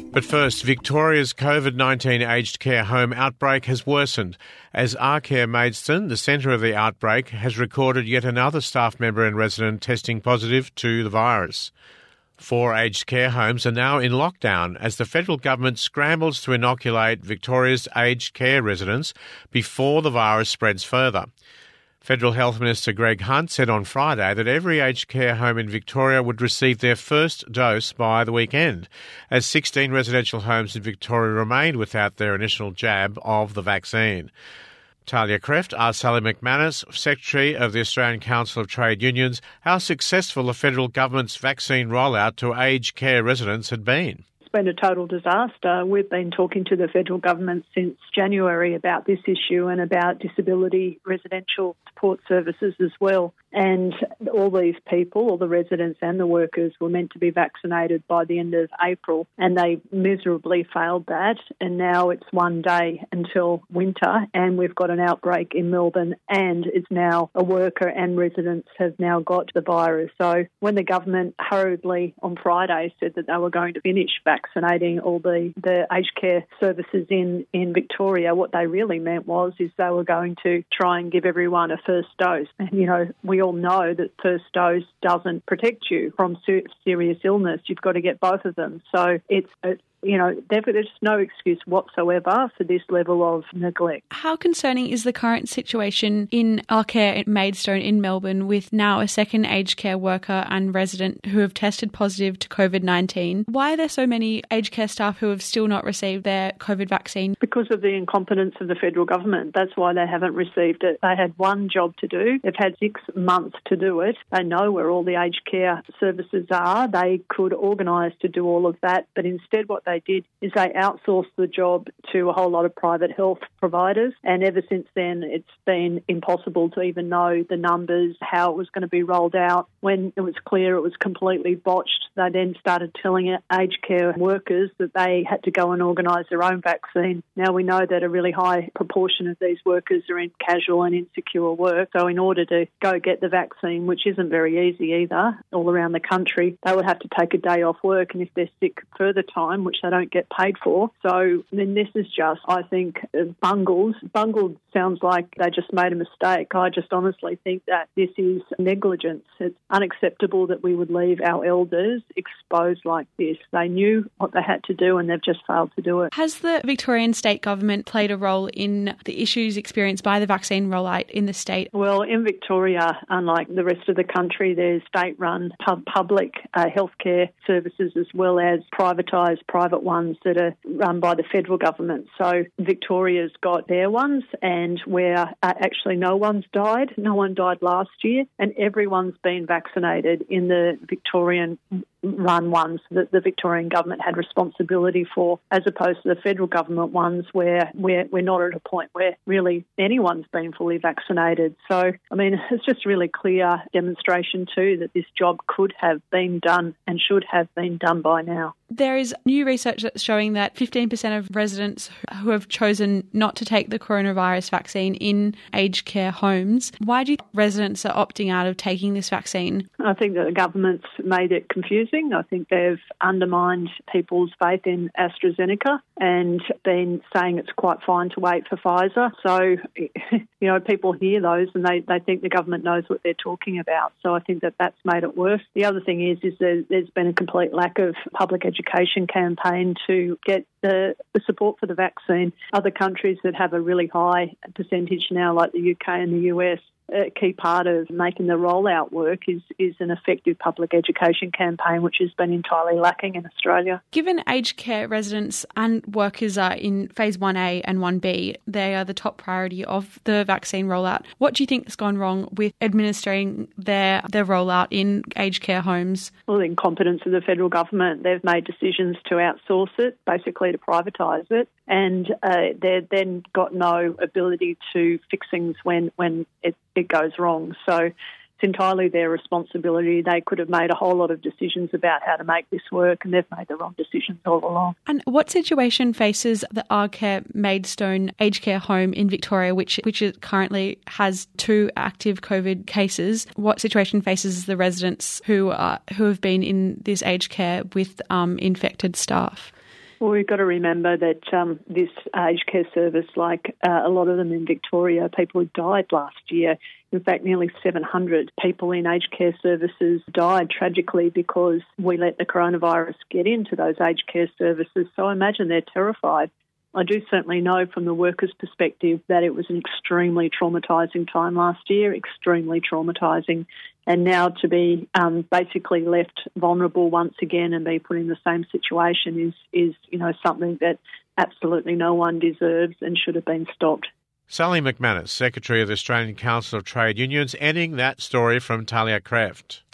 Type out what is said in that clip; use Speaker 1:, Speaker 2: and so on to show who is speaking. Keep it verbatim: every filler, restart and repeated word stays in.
Speaker 1: But first, Victoria's COVID nineteen aged care home outbreak has worsened as Arcare Maidstone, the centre of the outbreak, has recorded yet another staff member and resident testing positive to the virus. Four aged care homes are now in lockdown as the federal government scrambles to inoculate Victoria's aged care residents before the virus spreads further. Federal Health Minister Greg Hunt said on Friday that every aged care home in Victoria would receive their first dose by the weekend, as sixteen residential homes in Victoria remained without their initial jab of the vaccine. Talia Kreft asked Sally McManus, Secretary of the Australian Council of Trade Unions, how successful the federal government's vaccine rollout to aged care residents had been.
Speaker 2: It's been a total disaster. We've been talking to the federal government since January about this issue and about disability residential support services as well. And all these people, all the residents and the workers, were meant to be vaccinated by the end of April, and they miserably failed that. And now it's one day until winter, and we've got an outbreak in Melbourne, and it's now a worker and residents have now got the virus. So when the government hurriedly on Friday said that they were going to finish vaccinating all the, the aged care services in, in Victoria, what they really meant was is they were going to try and give everyone a first dose. And, you know, we all know that first dose doesn't protect you from ser- serious illness. You've got to get both of them. So it's, it, you know, there's no excuse whatsoever for this level of neglect.
Speaker 3: How concerning is the current situation in Arcare Maidstone in Melbourne with now a second aged care worker and resident who have tested positive to COVID nineteen? Why are there so many aged care staff who have still not received their COVID vaccine?
Speaker 2: Because of the incompetence of the federal government. That's why they haven't received it. They had one job to do. They've had six months to do it. They know where all the aged care services are. They could organise to do all of that, but instead what they did is they outsourced the job to a whole lot of private health providers, and ever since then it's been impossible to even know the numbers, how it was going to be rolled out. When it was clear it was completely botched, they then started telling aged care workers that they had to go and organise their own vaccine. Now we know that a really high proportion of these workers are in casual and insecure work, so in order to go get the vaccine, which isn't very easy either, all around the country, they would have to take a day off work, and if they're sick further time, which they don't get paid for. So I mean, this is just, I think, bungled. Bungled sounds like they just made a mistake. I just honestly think that this is negligence. It's unacceptable that we would leave our elders exposed like this. They knew what they had to do and they've just failed to do it.
Speaker 3: Has the Victorian state government played a role in the issues experienced by the vaccine rollout in the state?
Speaker 2: Well, in Victoria, unlike the rest of the country, there's state-run pub- public uh, healthcare services as well as privatised private ones that are run by the federal government. So Victoria's got their ones, and where uh, actually no one's died. No one died last year, and everyone's been vaccinated in the Victorian run ones that the Victorian government had responsibility for, as opposed to the federal government ones where we're, we're not at a point where really anyone's been fully vaccinated. So, I mean, it's just really clear demonstration too that this job could have been done and should have been done by now.
Speaker 3: There is new research that's showing that fifteen percent of residents who have chosen not to take the coronavirus vaccine in aged care homes. Why do you think residents are opting out of taking this vaccine?
Speaker 2: I think that the government's made it confusing. I think they've undermined people's faith in AstraZeneca and been saying it's quite fine to wait for Pfizer. So, you know, people hear those and they, they think the government knows what they're talking about. So I think that that's made it worse. The other thing is, is there, there's been a complete lack of public education education campaign to get the, the support for the vaccine. Other countries that have a really high percentage now, like the U K and the U S, a key part of making the rollout work is, is an effective public education campaign, which has been entirely lacking in Australia.
Speaker 3: Given aged care residents and workers are in Phase one A and one B, they are the top priority of the vaccine rollout. What do you think has gone wrong with administering their, their rollout in aged care homes?
Speaker 2: Well, the incompetence of the federal government. They've made decisions to outsource it, basically to privatise it, and uh, they've then got no ability to fix things when, when it, it goes wrong. So it's entirely their responsibility. They could have made a whole lot of decisions about how to make this work, and they've made the wrong decisions all along.
Speaker 3: And what situation faces the Arcare Maidstone aged care home in Victoria, which which currently has two active COVID cases? What situation faces the residents who are who have been in this aged care with um, infected staff?
Speaker 2: Well, we've got to remember that um, this aged care service, like uh, a lot of them in Victoria, people who died last year. In fact, nearly seven hundred people in aged care services died tragically because we let the coronavirus get into those aged care services. So I imagine they're terrified. I do certainly know from the workers' perspective that it was an extremely traumatising time last year, extremely traumatising. And now to be um, basically left vulnerable once again and be put in the same situation is, is, you know, something that absolutely no one deserves and should have been stopped.
Speaker 1: Sally McManus, Secretary of the Australian Council of Trade Unions, ending that story from Talia Kraft.